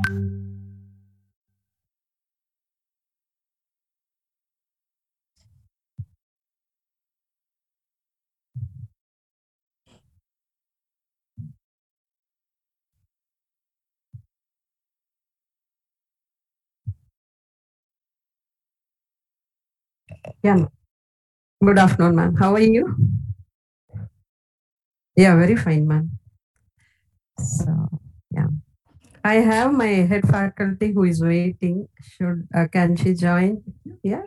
Yeah, good afternoon, ma'am. How are you? Yeah, very fine, ma'am. So, yeah. I have my head faculty who is waiting. Can she join? Yeah.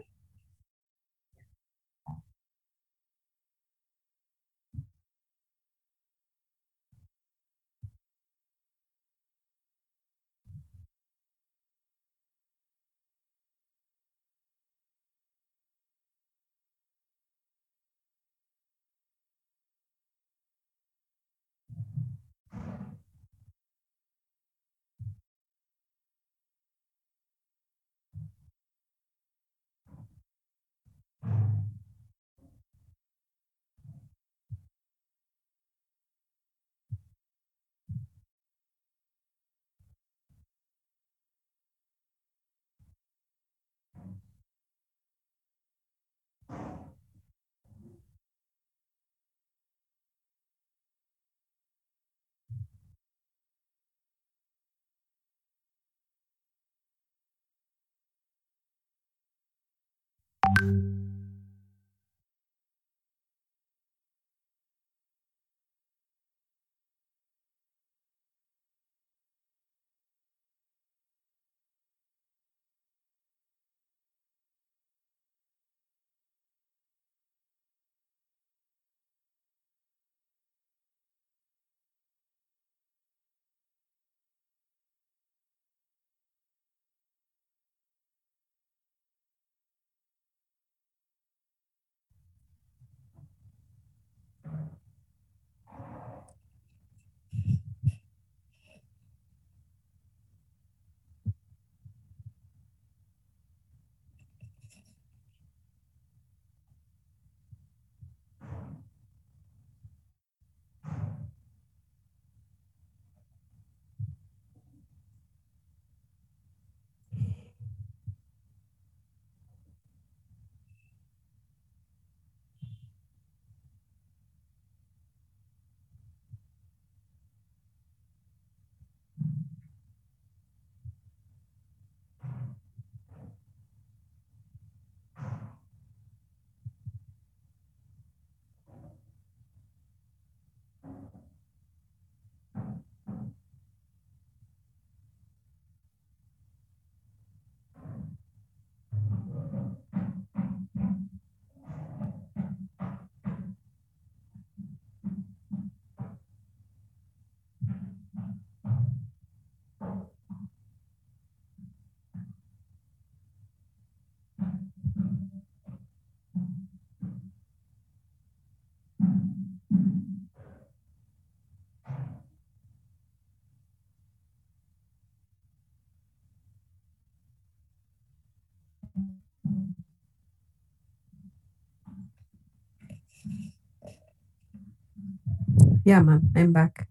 Yeah, ma'am. I'm back.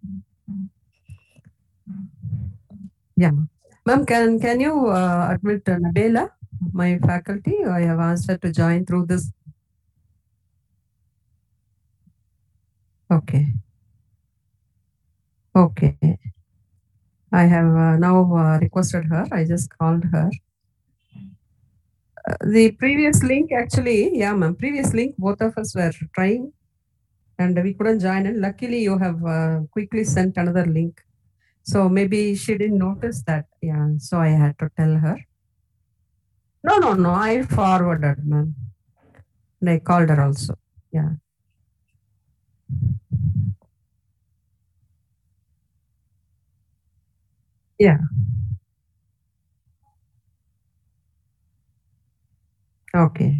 Yeah, ma'am. Ma'am, can you admit Nabila, my faculty? I have asked her to join through this. Okay. Okay. I have now requested her. I just called her. The previous link, actually, yeah, ma'am. Previous link, both of us were trying and we couldn't join. And luckily, you have quickly sent another link. So maybe she didn't notice that. Yeah. So I had to tell her. No, no, no. I forwarded, ma'am. And I called her also. Yeah. Yeah. Okay.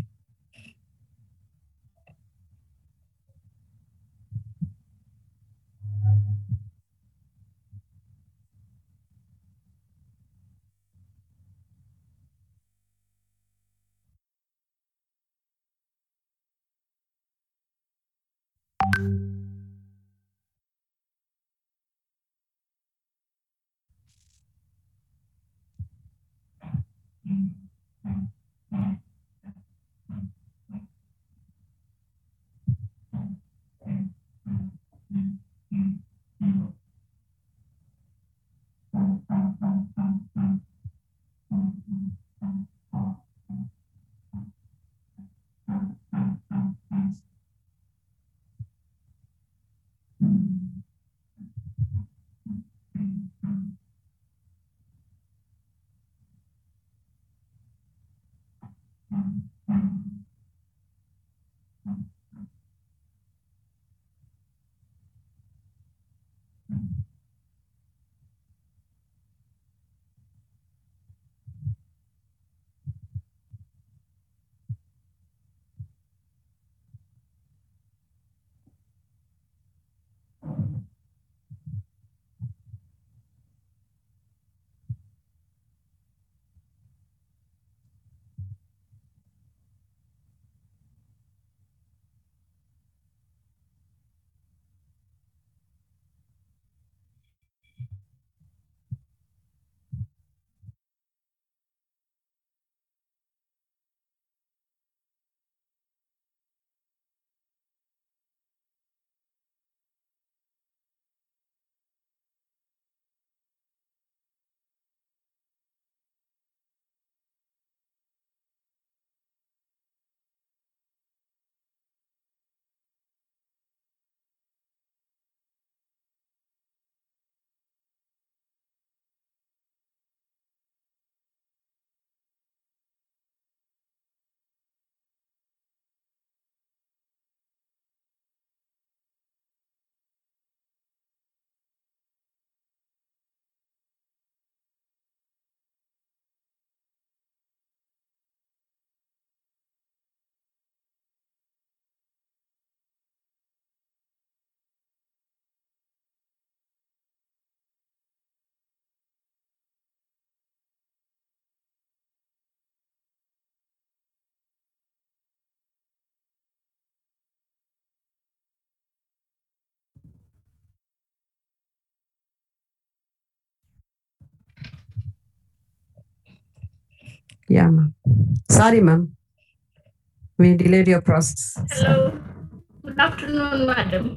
Yeah, ma'am. Sorry, ma'am. We delayed your process. Hello. Good afternoon, madam.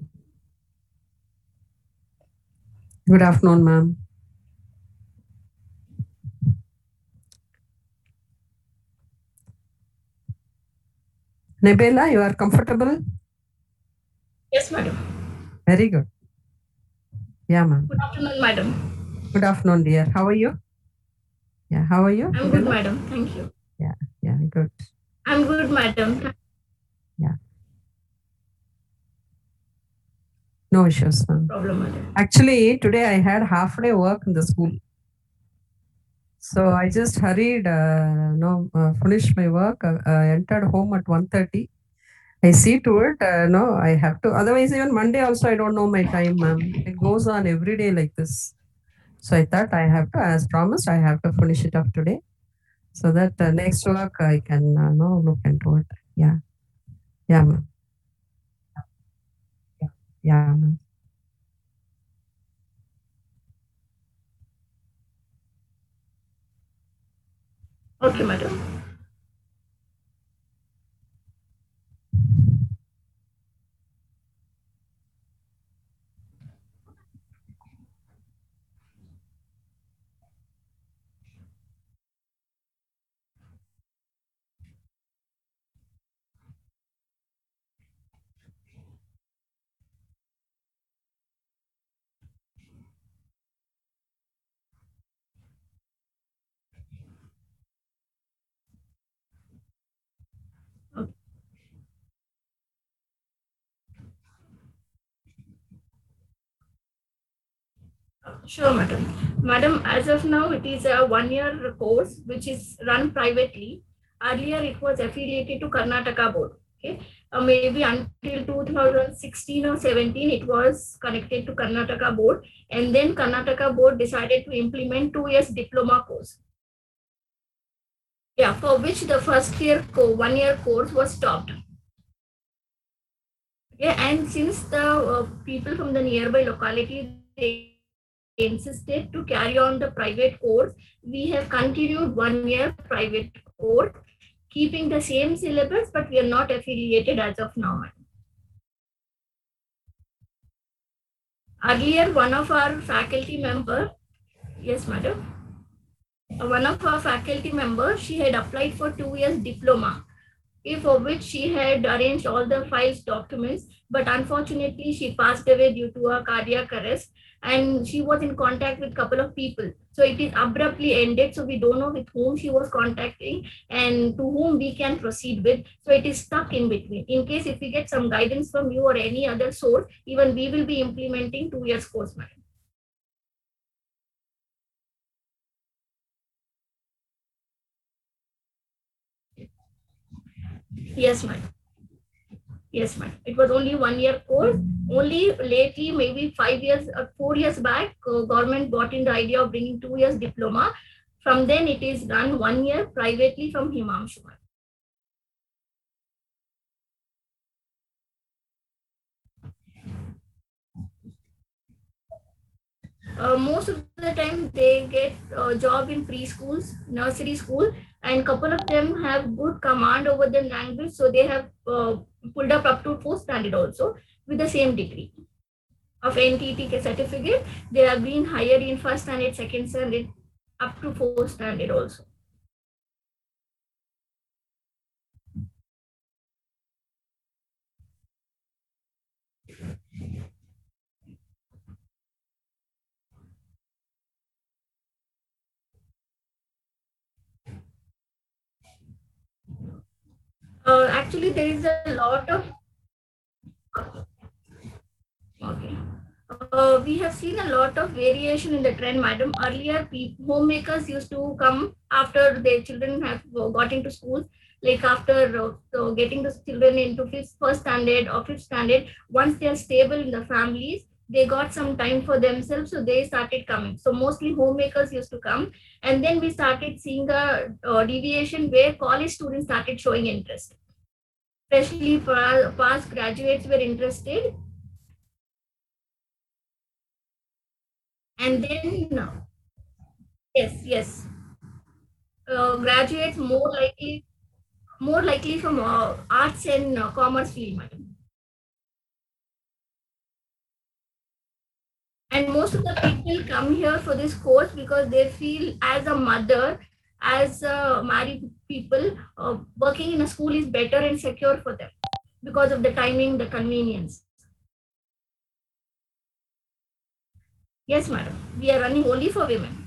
Good afternoon, ma'am. Nebela, you are comfortable? Yes, madam. Very good. Yeah, ma'am. Good afternoon, madam. Good afternoon, dear. How are you? Yeah, how are you? I'm good, madam. Thank you. Yeah, good. I'm good, madam. Yeah. No issues, ma'am. Problem, madam. Actually, today I had half day work in the school. So I just hurried, finished my work, entered home at 1:30. I see to it, no, I have to. Otherwise, even Monday also, I don't know my time, ma'am. It goes on every day like this. So I thought I have to, as promised, I have to finish it up today so that next work I can no look into it. Yeah, yeah, ma'am. Yeah, ma'am. Okay, madam. Okay. Sure, madam. Madam, as of now, it is a 1 year course which is run privately. Earlier, it was affiliated to Karnataka board. Okay. Maybe until 2016 or 17, it was connected to Karnataka board, and then Karnataka board decided to implement 2 years diploma course. Yeah, for which the first year 1 year course was stopped. Yeah, and since the people from the nearby locality they insisted to carry on the private course, we have continued 1 year private course, keeping the same syllabus, but we are not affiliated as of now. Earlier, one of our faculty member, yes, madam, one of our faculty members, she had applied for 2 years diploma for which she had arranged all the files documents, but unfortunately she passed away due to a cardiac arrest, and she was in contact with a couple of people, so it is abruptly ended, so we don't know with whom she was contacting and to whom we can proceed with, so it is stuck in between. In case if we get some guidance from you or any other source, even we will be implementing 2 years course, madam. Yes, madam. Yes, ma'am. It was only 1 year course. Only lately, maybe 5 years, 4 years back, government brought in the idea of bringing 2 years diploma. From then, it is done 1 year privately from Himanshu. Most of the time, they get a job in preschools, nursery school, and couple of them have good command over the language, so they have pulled up to fourth standard also with the same degree of NTT certificate. They have been higher in first standard, second standard, up to fourth standard also. Actually, there is a lot of okay. We have seen a lot of variation in the trend, madam. Earlier, homemakers used to come after their children have got into schools, like after getting the children into first standard or fifth standard. Once they are stable in the families, they got some time for themselves, so they started coming. So mostly homemakers used to come, and then we started seeing a deviation where college students started showing interest, especially past graduates were interested, and then yes, yes. graduates more likely from arts and commerce field, madam. And most of the people come here for this course because they feel as a mother, as married people, working in a school is better and secure for them because of the timing, the convenience. Yes, madam. We are running only for women.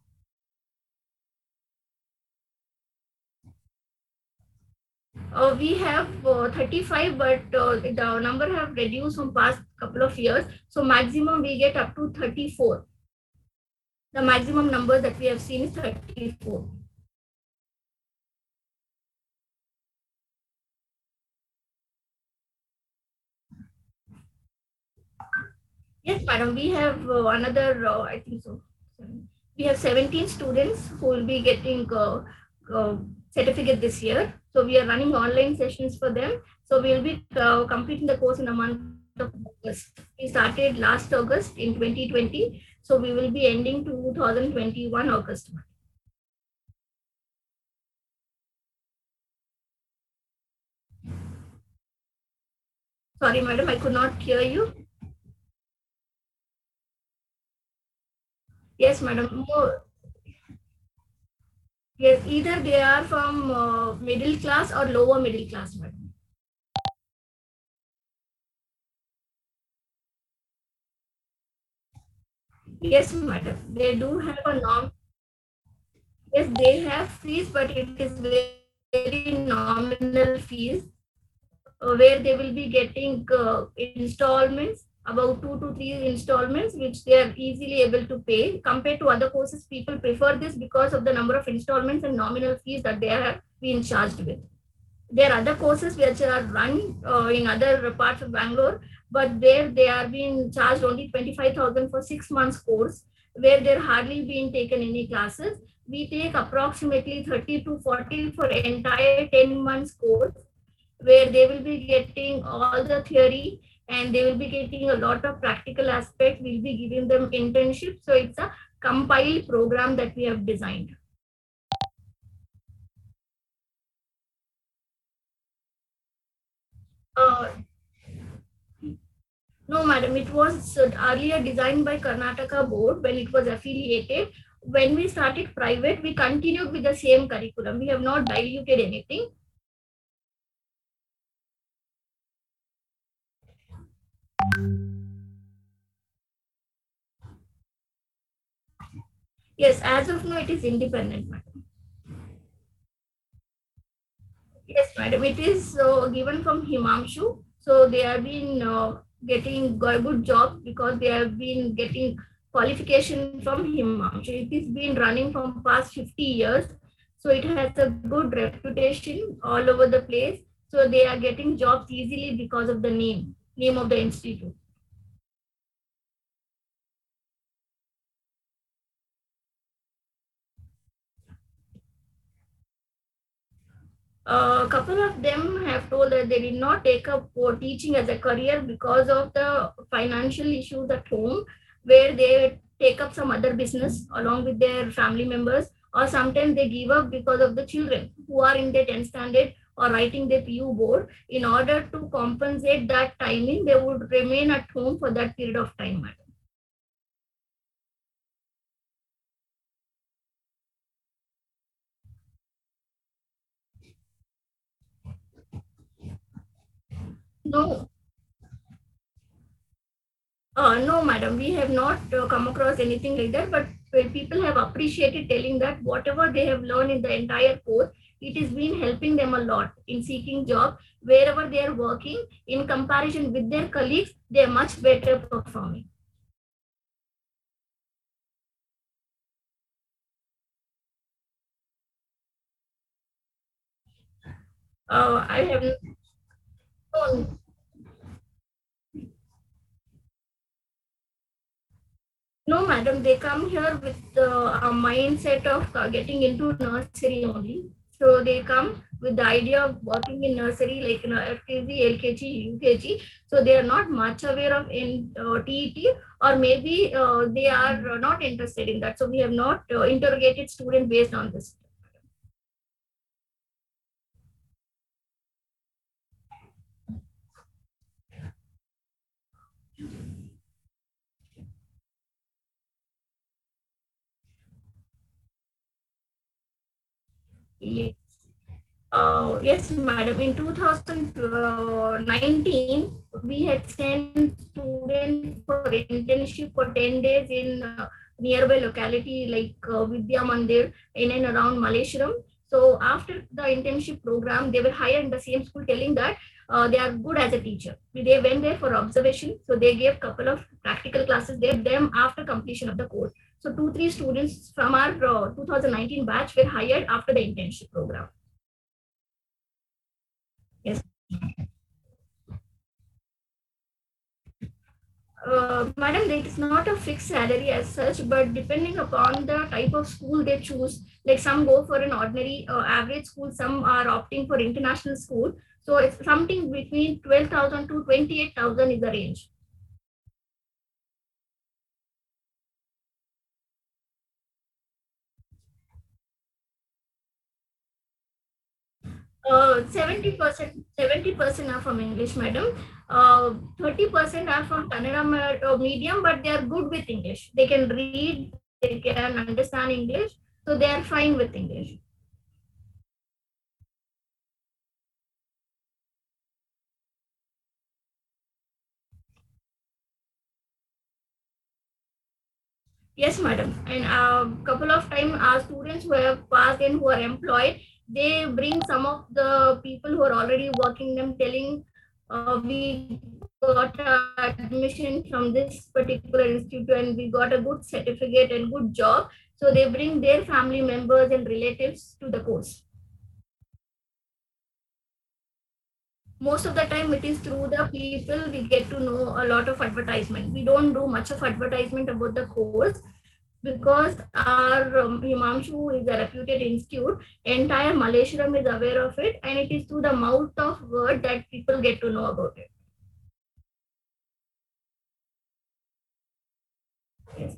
We have 35, but the number have reduced from past couple of years. So maximum we get up to 34. The maximum number that we have seen is 34. Yes, madam. We have another, I think so. We have 17 students who will be getting uh, certificate this year. So we are running online sessions for them. So we will be completing the course in the month of August. We started last August in 2020. So we will be ending 2021 August. Sorry, madam, I could not hear you. Yes, madam. Yes, either they are from middle class or lower middle class, madam. Yes, madam. They do have a norm. Yes, they have fees, but it is very nominal fees where they will be getting installments, about 2 to 3 installments, which they are easily able to pay. Compared to other courses, people prefer this because of the number of installments and nominal fees that they are being charged with. There are other courses which are run in other parts of Bangalore, but there they are being charged only 25,000 for 6 months course, where they're hardly being taken any classes. We take approximately 30 to 40 for entire 10 months course, where they will be getting all the theory and they will be getting a lot of practical aspect. We'll be giving them internship. So it's a compiled program that we have designed. Uh, No, madam, it was earlier designed by Karnataka board when it was affiliated. When we started private, we continued with the same curriculum. We have not diluted anything. Yes, as of now, it is independent, madam. Yes, madam, it is given from Himanshu. So they have been getting a good job because they have been getting qualification from Himanshu. It is been running from past 50 years. So it has a good reputation all over the place. So they are getting jobs easily because of the name of the institute. A couple of them have told that they did not take up for teaching as a career because of the financial issues at home, where they take up some other business along with their family members, or sometimes they give up because of the children who are in their 10th standard or writing their PU board. In order to compensate that timing, they would remain at home for that period of time, madam. No, no, madam, we have not come across anything like that, but people have appreciated telling that whatever they have learned in the entire course, it has been helping them a lot in seeking job wherever they are working. In comparison with their colleagues, they are much better performing. I have no, no, madam, they come here with a mindset of getting into nursery only. So they come with the idea of working in nursery, like FKG, LKG, UKG. So they are not much aware of in TET, or maybe they are not interested in that. So we have not interrogated student based on this. Yes. Yes, madam. In 2019, we had sent students for internship for 10 days in nearby locality like Vidya Mandir in and around Malleshwaram. So after the internship program, they were hired in the same school, telling that they are good as a teacher. They went there for observation. So they gave couple of practical classes there. Them after completion of the course. So 2-3 students from our 2019 batch were hired after the internship program. Yes. Madam, it is not a fixed salary as such, but depending upon the type of school they choose, like some go for an ordinary average school, some are opting for international school. So it's something between 12,000 to 28,000 is the range. 70% are from English, madam. 30% are from Kannada medium, but they are good with English. They can read, they can understand English, so they are fine with English. 'Yes, madam. And a couple of time, our students who have passed and who are employed, they bring some of the people who are already working, them telling, we got admission from this particular institute and we got a good certificate and good job. So they bring their family members and relatives to the course. Most of the time it is through the people we get to know a lot of advertisement. We don't do much of advertisement about the course because our Himanshu is a reputed institute. Entire Malleshwaram is aware of it, and it is through the mouth of word that people get to know about it. Yes.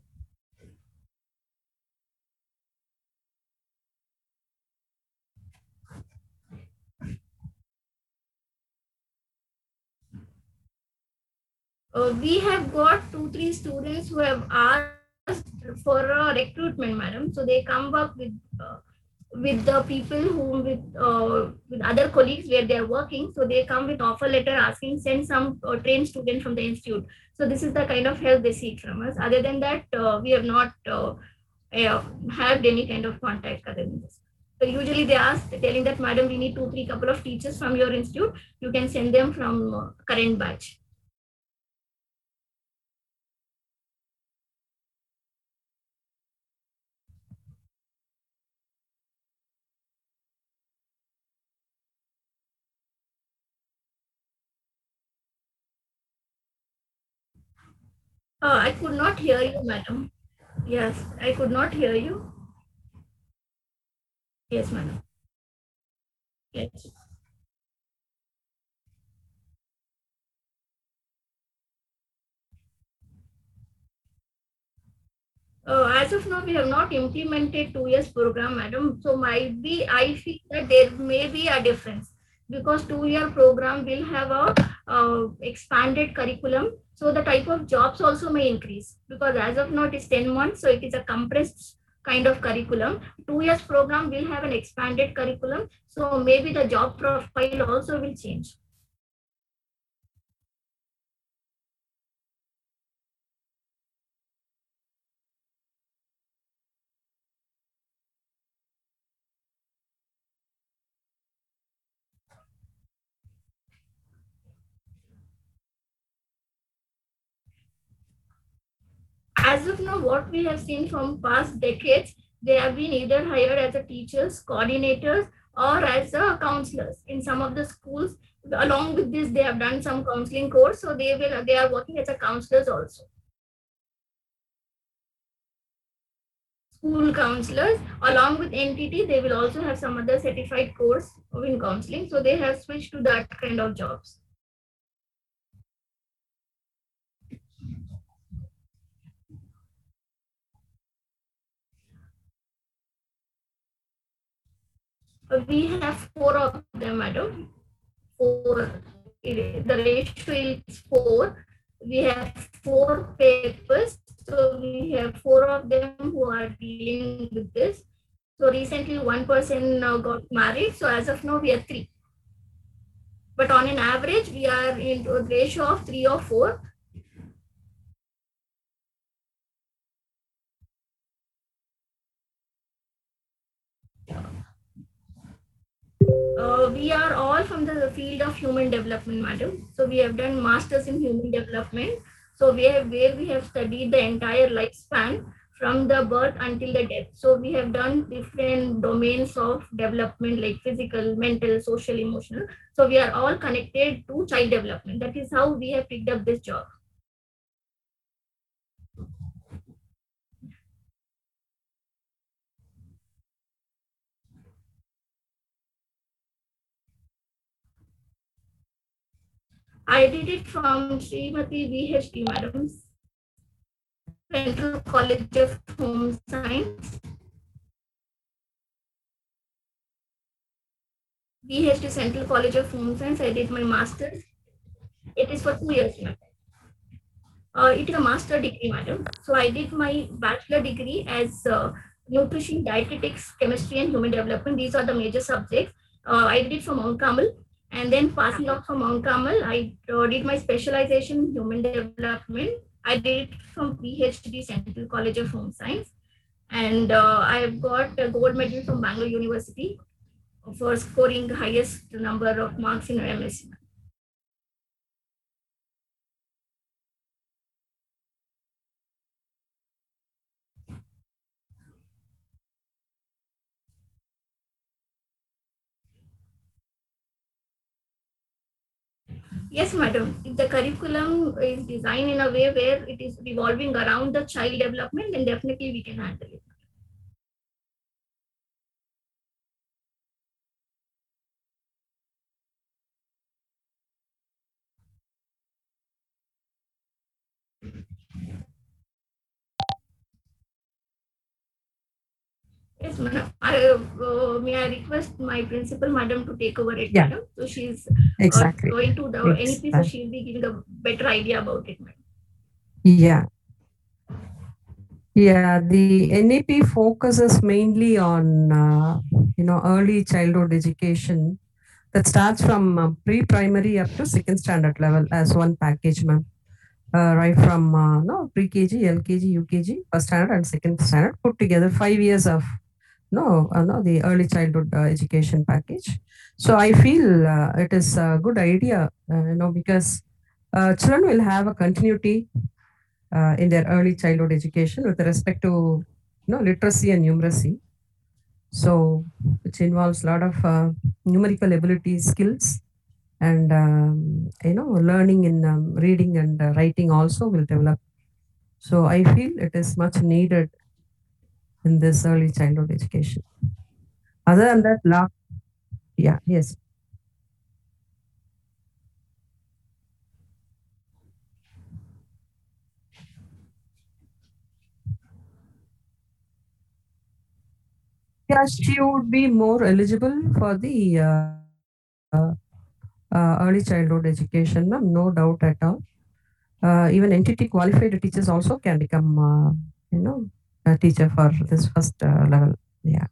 We have got 2-3 students who have asked for a recruitment, madam. So they come up with the people who with other colleagues where they are working. So they come with offer letter asking send some trained student from the institute. So this is the kind of help they seek from us. Other than that, we have not had any kind of contact other than this. So usually they ask, telling that, madam, we need 2-3 couple of teachers from your institute. You can send them from current batch. I could not hear you, madam. Yes, I could not hear you. Yes, madam. Yes. As of now, we have not implemented 2 years program, madam. So might be I feel that there may be a difference because 2 year program will have a expanded curriculum. So the type of jobs also may increase because as of now it is 10 months, so it is a compressed kind of curriculum. 2 years program will have an expanded curriculum, so maybe the job profile also will change. As of now, what we have seen from past decades, they have been either hired as a teachers, coordinators, or as a counselors in some of the schools. Along with this, they have done some counseling course, so they are working as a counselors also. School counselors, along with NTT, they will also have some other certified course in counseling. So they have switched to that kind of jobs. We have four of them, madam. Four. The ratio is four. We have four papers. So we have four of them who are dealing with this. So recently one person got married. So as of now we are 3. But on an average, we are in a ratio of 3 or 4. We are all from the field of human development, madam. So we have done masters in human development. So where we have studied the entire lifespan from the birth until the death. So we have done different domains of development like physical, mental, social, emotional. So we are all connected to child development. That is how we have picked up this job. I did it from Srimati VHT, madam, Central College of Home Science. VHT Central College of Home Science. I did my master's. It is for 2 years, madam. It is a master degree, madam. So I did my bachelor degree as nutrition, dietetics, chemistry, and human development. These are the major subjects. I did it from Mount Carmel. And then passing out from Mount Carmel, I did my specialization in human development. I did it from PhD Central College of Home Science. And I have got a gold medal from Bangalore University for scoring the highest number of marks in MS. Yes, madam. If the curriculum is designed in a way where it is revolving around the child development, then definitely we can handle it. Yes, madam. May I request my principal, madam, to take over it, Yeah. madam? So she's Exactly. going to the NEP, so she'll be giving a better idea about it, madam. Yeah. Yeah, the NEP focuses mainly on early childhood education that starts from pre-primary up to second standard level as one package, ma'am. Right from no pre-KG, LKG, UKG, first standard and second standard put together 5 years of no the early childhood education package. So I feel it is a good idea, because children will have a continuity in their early childhood education with respect to literacy and numeracy. So which involves a lot of numerical ability skills and learning in reading and writing also will develop. So I feel it is much needed in this early childhood education. Other than that, yeah, yes. Yeah, she would be more eligible for the early childhood education, ma'am, no doubt at all. Even entity qualified teachers also can become, a teacher for this first level. Yeah.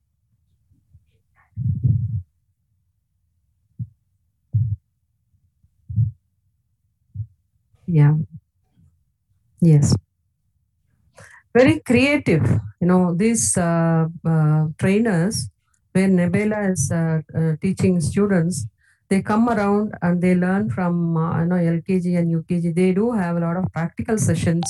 Yeah. Yes. Very creative. These trainers, where Nebela is teaching students, they come around and they learn from LKG and UKG. They do have a lot of practical sessions,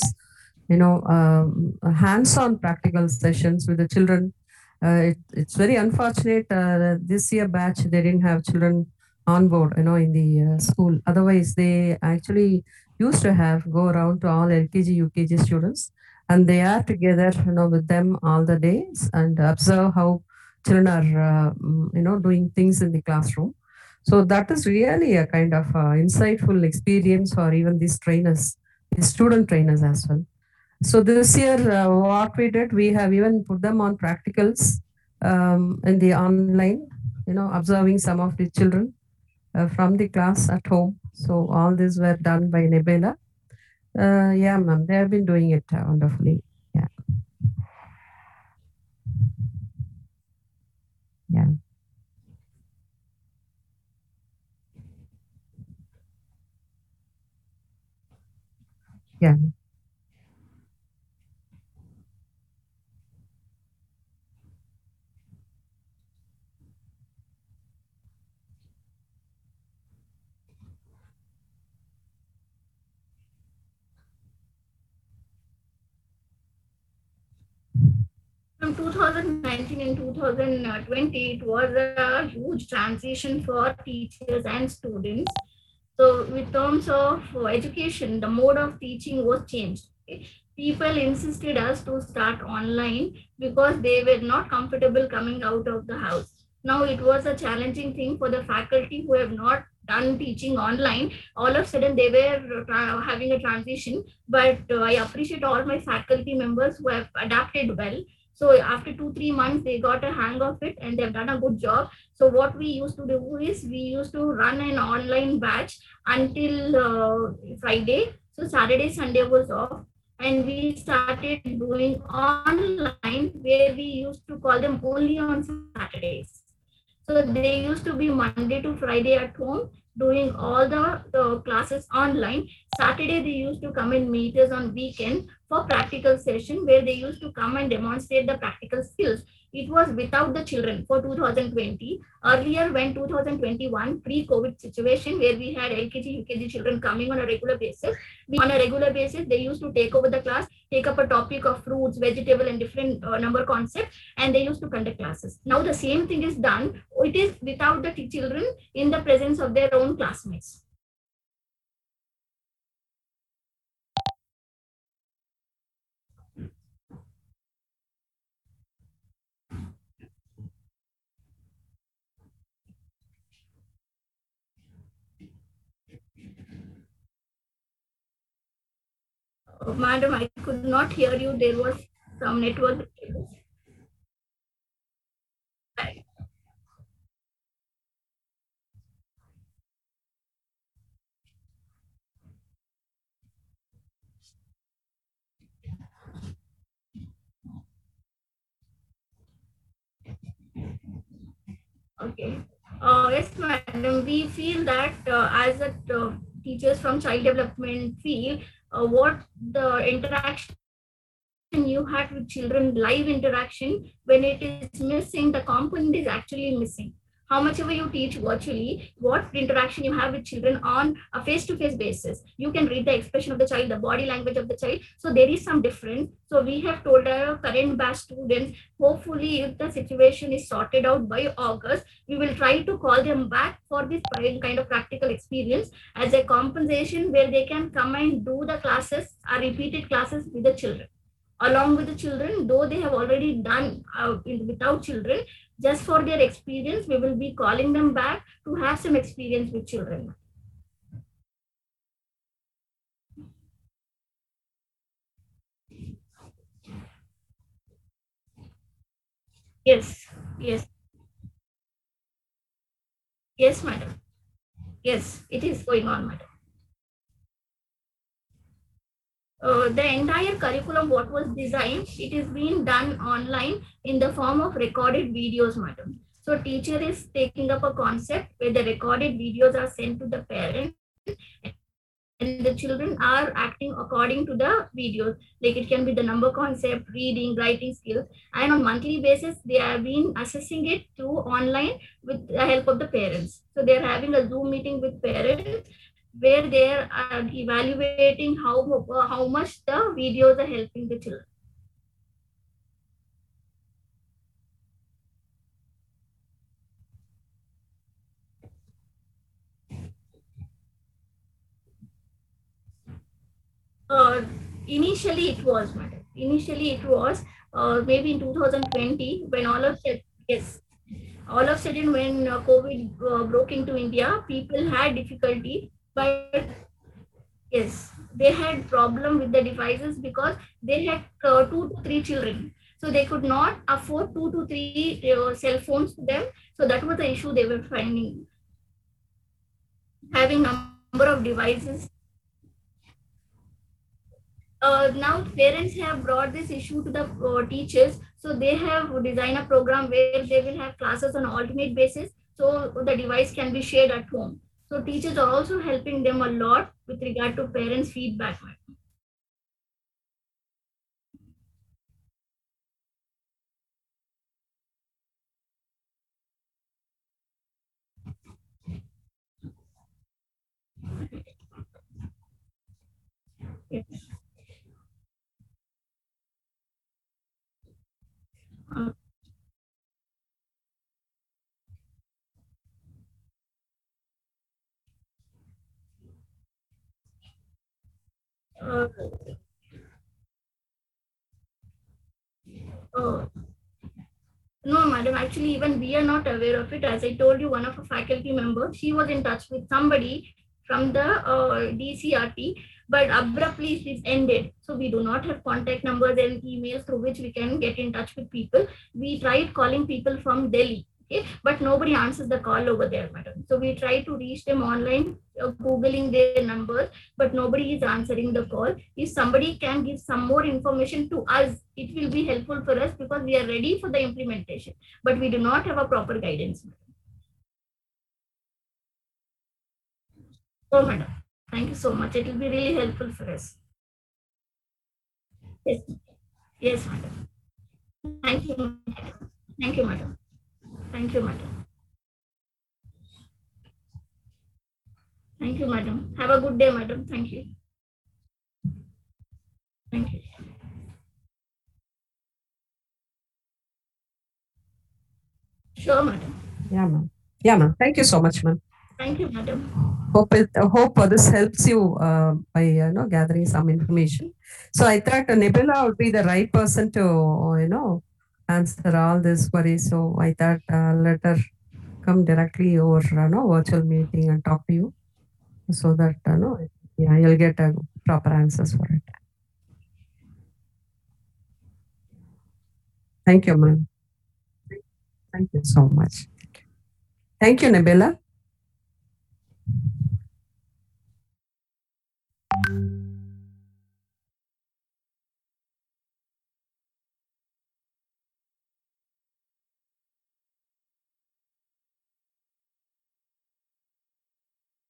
hands-on practical sessions with the children. It's very unfortunate this year batch they didn't have children on board, in the school. Otherwise, they actually used to have go around to all LKG, UKG students, and they are together, with them all the days and observe how children are, doing things in the classroom. So that is really a kind of insightful experience for even these trainers, these student trainers as well. So this year, what we did, we have even put them on practicals in the online, observing some of the children from the class at home. So all these were done by Nebela. Yeah, ma'am, they have been doing it wonderfully. Yeah. Yeah. Yeah. From 2019 and 2020, it was a huge transition for teachers and students. So, with terms of education, the mode of teaching was changed. People insisted us to start online because they were not comfortable coming out of the house. Now, it was a challenging thing for the faculty who have not done teaching online. All of a sudden, they were having a transition. But I appreciate all my faculty members who have adapted well. So after 2 3 months, they got a hang of it and they've done a good job. So what we used to do is we used to run an online batch until Friday. So Saturday, Sunday was off, and we started doing online where we used to call them only on Saturdays. So they used to be Monday to Friday at home doing all the classes online. Saturday they used to come and meet us on weekend for practical session where they used to come and demonstrate the practical skills. It was without the children for 2020. Earlier, when 2021 pre-COVID situation where we had LKG, UKG children coming on a regular basis, they used to take over the class, take up a topic of fruits, vegetable, and different number concepts, and they used to conduct classes. Now the same thing is done. It is without the children in the presence of their own classmates. Madam, I could not hear you. There was some network. Okay. Yes, madam. We feel that as a teachers from child development field, what the interaction you had with children, live interaction, when it is missing, the component is actually missing. How much ever you teach virtually, what interaction you have with children on a face-to-face basis, you can read the expression of the child, the body language of the child. So there is some difference. So we have told our current batch students, hopefully if the situation is sorted out by August, we will try to call them back for this kind of practical experience as a compensation where they can come and do the classes, repeated classes with the children along with the children, though they have already done without children. Just for their experience, we will be calling them back to have some experience with children. Yes, yes, yes, madam. Yes, it is going on, madam. The entire curriculum, what was designed, it is being done online in the form of recorded videos, madam. So teacher is taking up a concept where the recorded videos are sent to the parent and the children are acting according to the videos. Like it can be the number concept, reading, writing skills, and on monthly basis they have been assessing it through online with the help of the parents. So they are having a Zoom meeting with parents where they are evaluating how much the videos are helping the children. Uh, Initially it was, madam. Initially it was maybe in 2020 when all of that, yes, all of a sudden when COVID broke into India, people had difficulty, but yes, they had problem with the devices because they had 2 to 3 children. So they could not afford 2 to 3 cell phones to them. So that was the issue they were finding. Having number of devices now parents have brought this issue to the teachers, so they have designed a program where they will have classes on alternate basis, so the device can be shared at home. So teachers are also helping them a lot with regard to parents' feedback. Yes. Uh, uh, uh, No, madam. Actually, even we are not aware of it. As I told you, one of a faculty member, she was in touch with somebody from the DCRT, but abruptly this ended. So we do not have contact numbers and emails through which we can get in touch with people. We tried calling people from Delhi, okay, but nobody answers the call over there, madam. So we try to reach them online, googling their numbers, but nobody is answering the call. If somebody can give some more information to us, it will be helpful for us because we are ready for the implementation, but we do not have a proper guidance. So, madam, thank you so much. It will be really helpful for us. Yes, yes, madam. Thank you, madam. Thank you, madam. Thank you, madam. Thank you, madam. Have a good day, madam. Thank you. Thank you. Sure, madam. Yeah, ma'am. Yeah, ma'am. Thank you so much, ma'am. Thank you, madam. Hope this helps you by gathering some information. So I thought Nibila would be the right person to answer all these queries. So I thought let her come directly over virtual meeting and talk to you, so that yeah, you'll get proper answers for it. Thank you, ma'am. Thank you so much. Thank you, Nibila.